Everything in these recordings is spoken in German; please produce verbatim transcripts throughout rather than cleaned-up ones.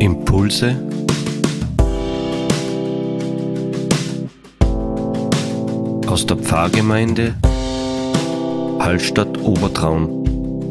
Impulse aus der Pfarrgemeinde Hallstatt Obertraun.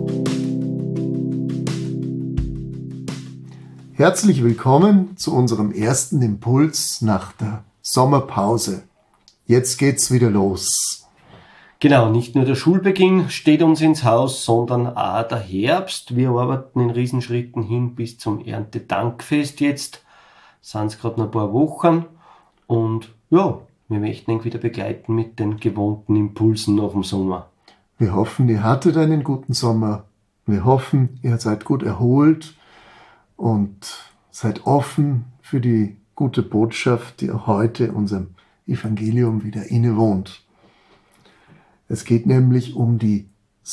Herzlich willkommen zu unserem ersten Impuls nach der Sommerpause. Jetzt geht's wieder los. Genau, nicht nur der Schulbeginn steht uns ins Haus, sondern auch der Herbst. Wir arbeiten in Riesenschritten hin bis zum Erntedankfest jetzt. Sind es gerade noch ein paar Wochen. Und ja, wir möchten ihn wieder begleiten mit den gewohnten Impulsen nach dem Sommer. Wir hoffen, ihr hattet einen guten Sommer. Wir hoffen, ihr seid gut erholt und seid offen für die gute Botschaft, die auch heute unserem Evangelium wieder innewohnt. Es geht nämlich um die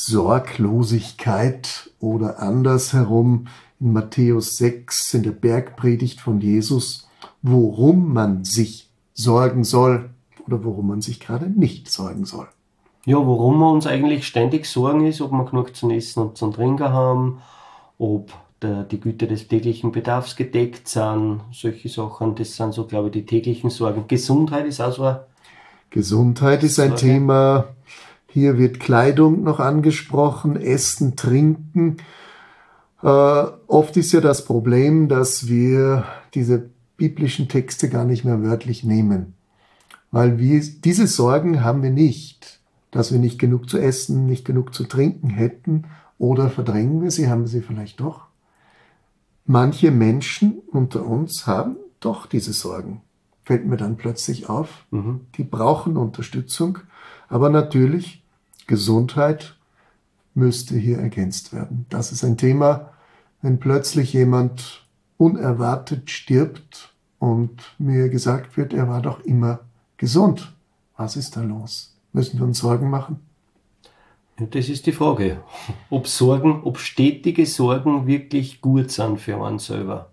Sorglosigkeit oder andersherum in Matthäus sechs in der Bergpredigt von Jesus, worum man sich sorgen soll oder worum man sich gerade nicht sorgen soll. Ja, worum wir uns eigentlich ständig sorgen ist, ob wir genug zu essen und zu trinken haben, ob der, die Güter des täglichen Bedarfs gedeckt sind, solche Sachen, das sind so, glaube ich, die täglichen Sorgen. Gesundheit ist auch so ein Gesundheit ist ein Sorge. Thema. Hier wird Kleidung noch angesprochen, Essen, Trinken. Äh, oft ist ja das Problem, dass wir diese biblischen Texte gar nicht mehr wörtlich nehmen. Weil wir, diese Sorgen haben wir nicht, dass wir nicht genug zu essen, nicht genug zu trinken hätten, oder verdrängen wir sie, haben wir sie vielleicht doch. Manche Menschen unter uns haben doch diese Sorgen. Fällt mir dann plötzlich auf. Mhm. Die brauchen Unterstützung. Aber natürlich, Gesundheit müsste hier ergänzt werden. Das ist ein Thema, wenn plötzlich jemand unerwartet stirbt und mir gesagt wird, er war doch immer gesund. Was ist da los? Müssen wir uns Sorgen machen? Ja, das ist die Frage. Ob Sorgen, ob stetige Sorgen wirklich gut sind für einen selber.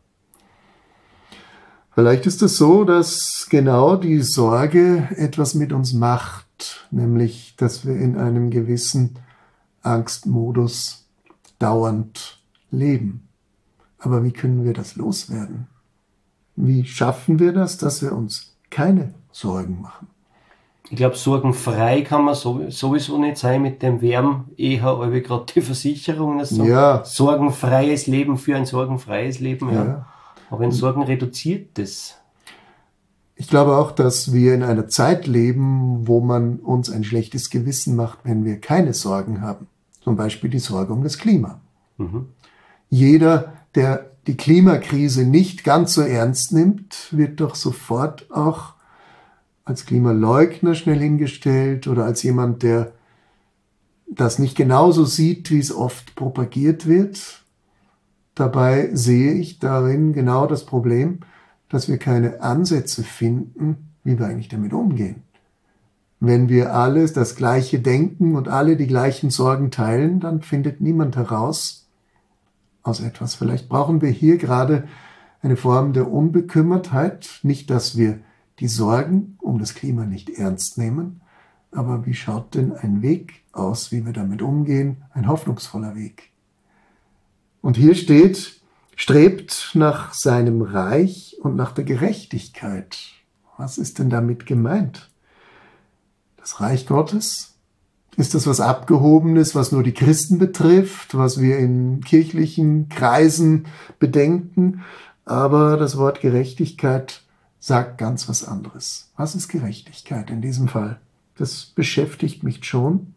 Vielleicht ist es so, dass genau die Sorge etwas mit uns macht, nämlich, dass wir in einem gewissen Angstmodus dauernd leben. Aber wie können wir das loswerden? Wie schaffen wir das, dass wir uns keine Sorgen machen? Ich glaube, sorgenfrei kann man sowieso nicht sein mit dem Verben, eher habe ich gerade die Versicherung. Also Ja. Sorgenfreies Leben für ein sorgenfreies Leben. Ja. Ja. Aber in Sorgen reduziert das. Ich glaube auch, dass wir in einer Zeit leben, wo man uns ein schlechtes Gewissen macht, wenn wir keine Sorgen haben. Zum Beispiel die Sorge um das Klima. Mhm. Jeder, der die Klimakrise nicht ganz so ernst nimmt, wird doch sofort auch als Klimaleugner schnell hingestellt oder als jemand, der das nicht genauso sieht, wie es oft propagiert wird. Dabei sehe ich darin genau das Problem, dass wir keine Ansätze finden, wie wir eigentlich damit umgehen. Wenn wir alles das Gleiche denken und alle die gleichen Sorgen teilen, dann findet niemand heraus aus etwas. Vielleicht brauchen wir hier gerade eine Form der Unbekümmertheit. Nicht, dass wir die Sorgen um das Klima nicht ernst nehmen, aber wie schaut denn ein Weg aus, wie wir damit umgehen? Ein hoffnungsvoller Weg. Und hier steht, strebt nach seinem Reich und nach der Gerechtigkeit. Was ist denn damit gemeint? Das Reich Gottes? Ist das was Abgehobenes, was nur die Christen betrifft, was wir in kirchlichen Kreisen bedenken? Aber das Wort Gerechtigkeit sagt ganz was anderes. Was ist Gerechtigkeit in diesem Fall? Das beschäftigt mich schon.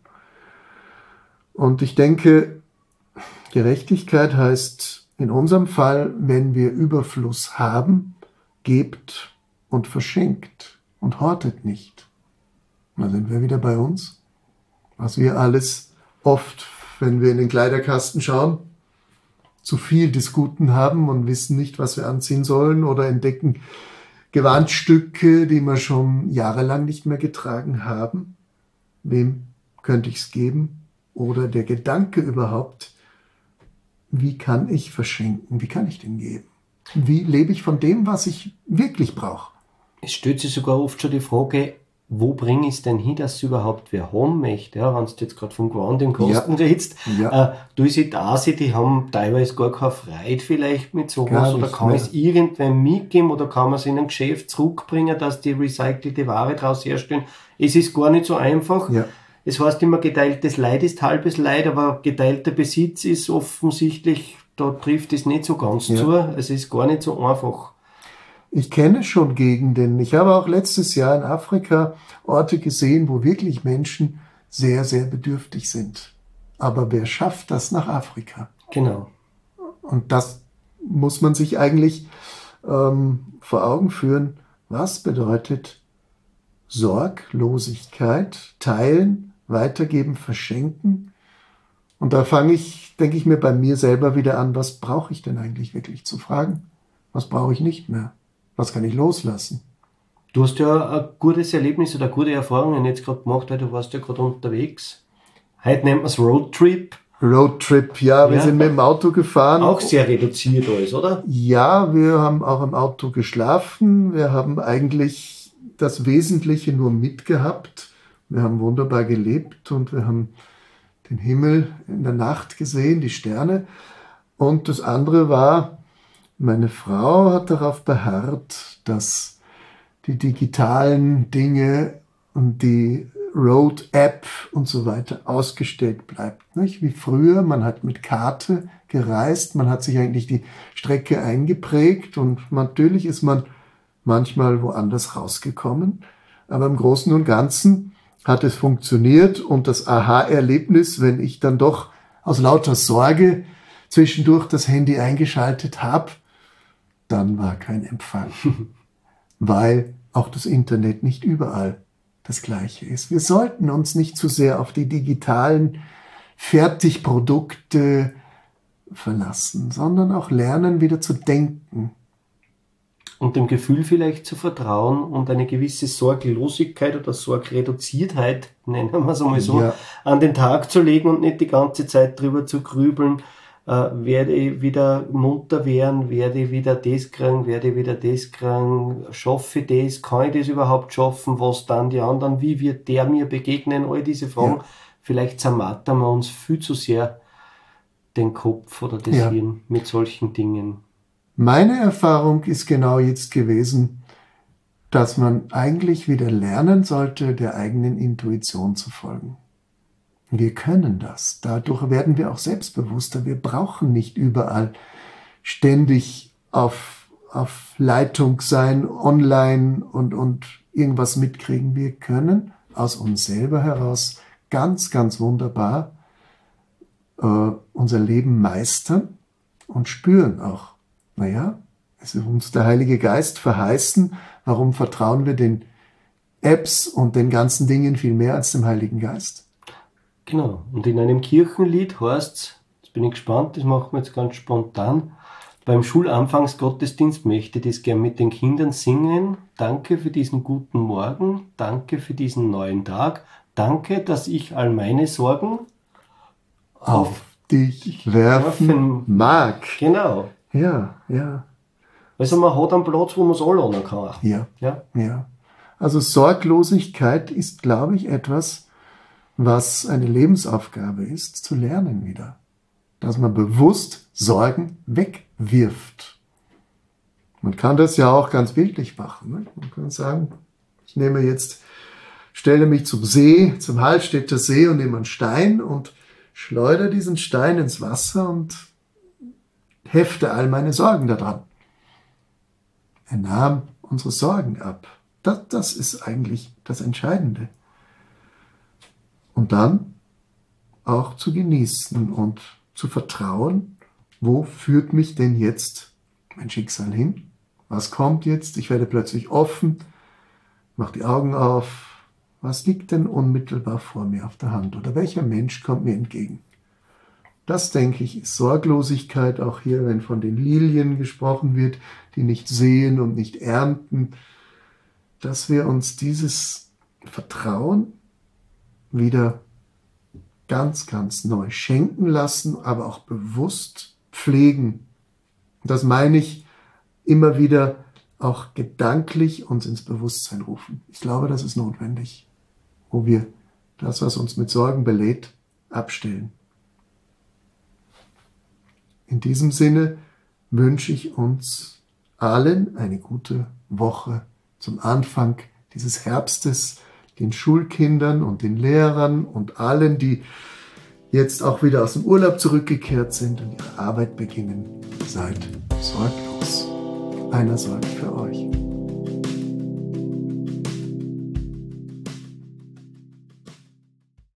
Und ich denke, Gerechtigkeit heißt in unserem Fall, wenn wir Überfluss haben, gebt und verschenkt und hortet nicht. Da sind wir wieder bei uns. Was wir alles oft, wenn wir in den Kleiderkasten schauen, zu viel des Guten haben und wissen nicht, was wir anziehen sollen oder entdecken Gewandstücke, die wir schon jahrelang nicht mehr getragen haben. Wem könnte ich es geben? Oder der Gedanke überhaupt, wie kann ich verschenken? Wie kann ich denn geben? Wie lebe ich von dem, was ich wirklich brauche? Es stellt sich sogar oft schon die Frage, wo bringe ich es denn hin, dass es überhaupt wer haben möchte? Ja, wenn du jetzt gerade vom Gewand im Kosten ja. redest, ja. äh, du siehst auch, die haben teilweise gar keine Freude vielleicht mit sowas, oder kann ich es irgendwem mitgeben, oder kann man es in ein Geschäft zurückbringen, dass die recycelte Ware daraus herstellen? Es ist gar nicht so einfach. Ja. Es heißt immer, geteiltes Leid ist halbes Leid, aber geteilter Besitz ist offensichtlich, da trifft es nicht so ganz ja. zu. Es ist gar nicht so einfach. Ich kenne schon Gegenden. Ich habe auch letztes Jahr in Afrika Orte gesehen, wo wirklich Menschen sehr, sehr bedürftig sind. Aber wer schafft das nach Afrika? Genau. Und das muss man sich eigentlich ähm, vor Augen führen. Was bedeutet Sorglosigkeit? Teilen, weitergeben, verschenken? Und da fange ich, denke ich mir bei mir selber wieder an, was brauche ich denn eigentlich wirklich zu fragen? Was brauche ich nicht mehr? Was kann ich loslassen? Du hast ja ein gutes Erlebnis oder gute Erfahrungen jetzt gerade gemacht, weil du warst ja gerade unterwegs. Heute nennt man es Roadtrip. Roadtrip, ja, ja, wir sind mit dem Auto gefahren. Auch sehr reduziert alles, oder? Ja, wir haben auch im Auto geschlafen. Wir haben eigentlich das Wesentliche nur mitgehabt. Wir haben wunderbar gelebt und wir haben den Himmel in der Nacht gesehen, die Sterne. Und das andere war, meine Frau hat darauf beharrt, dass die digitalen Dinge und die Road-App und so weiter ausgestellt bleibt. Nicht? Wie früher, man hat mit Karte gereist, man hat sich eigentlich die Strecke eingeprägt und natürlich ist man manchmal woanders rausgekommen. Aber im Großen und Ganzen hat es funktioniert und das Aha-Erlebnis, wenn ich dann doch aus lauter Sorge zwischendurch das Handy eingeschaltet habe, dann war kein Empfang, weil auch das Internet nicht überall das Gleiche ist. Wir sollten uns nicht zu sehr auf die digitalen Fertigprodukte verlassen, sondern auch lernen, wieder zu denken. Und dem Gefühl vielleicht zu vertrauen und eine gewisse Sorglosigkeit oder Sorgreduziertheit, nennen wir es einmal so, ja. an den Tag zu legen und nicht die ganze Zeit drüber zu grübeln, Uh, werde ich wieder munter werden, werde ich wieder das kriegen, werde ich wieder das kriegen, schaffe ich das, kann ich das überhaupt schaffen, was dann die anderen, wie wird der mir begegnen, all diese Fragen. Ja. Vielleicht zermartern wir uns viel zu sehr den Kopf oder das ja. Hirn mit solchen Dingen. Meine Erfahrung ist genau jetzt gewesen, dass man eigentlich wieder lernen sollte, der eigenen Intuition zu folgen. Wir können das. Dadurch werden wir auch selbstbewusster. Wir brauchen nicht überall ständig auf, auf Leitung sein, online und, und irgendwas mitkriegen. Wir können aus uns selber heraus ganz, ganz wunderbar äh, unser Leben meistern und spüren auch. Naja, es ist uns der Heilige Geist verheißen. Warum vertrauen wir den Apps und den ganzen Dingen viel mehr als dem Heiligen Geist? Genau, und in einem Kirchenlied heißt es, jetzt bin ich gespannt, das machen wir jetzt ganz spontan, beim Schulanfangsgottesdienst möchte ich das gern mit den Kindern singen. Danke für diesen guten Morgen, danke für diesen neuen Tag, danke, dass ich all meine Sorgen auf, auf dich werfen, werfen mag. Genau. Ja, ja. Also man hat einen Platz, wo man es alle anderen kann. Ja, ja, ja. Also Sorglosigkeit ist, glaube ich, etwas, was eine Lebensaufgabe ist, zu lernen wieder. Dass man bewusst Sorgen wegwirft. Man kann das ja auch ganz bildlich machen. Ne? Man kann sagen, ich nehme jetzt, stelle mich zum See, zum Hallstätter See und nehme einen Stein und schleudere diesen Stein ins Wasser und hefte all meine Sorgen daran. Er nahm unsere Sorgen ab. Das, das ist eigentlich das Entscheidende. Und dann auch zu genießen und zu vertrauen, wo führt mich denn jetzt mein Schicksal hin? Was kommt jetzt? Ich werde plötzlich offen, mache die Augen auf. Was liegt denn unmittelbar vor mir auf der Hand? Oder welcher Mensch kommt mir entgegen? Das, denke ich, ist Sorglosigkeit, auch hier, wenn von den Lilien gesprochen wird, die nicht sehen und nicht ernten, dass wir uns dieses Vertrauen wieder ganz, ganz neu schenken lassen, aber auch bewusst pflegen. Das meine ich immer wieder auch gedanklich uns ins Bewusstsein rufen. Ich glaube, das ist notwendig, wo wir das, was uns mit Sorgen belädt, abstellen. In diesem Sinne wünsche ich uns allen eine gute Woche zum Anfang dieses Herbstes, den Schulkindern und den Lehrern und allen, die jetzt auch wieder aus dem Urlaub zurückgekehrt sind und ihre Arbeit beginnen. Seid sorglos. Einer sorgt für euch.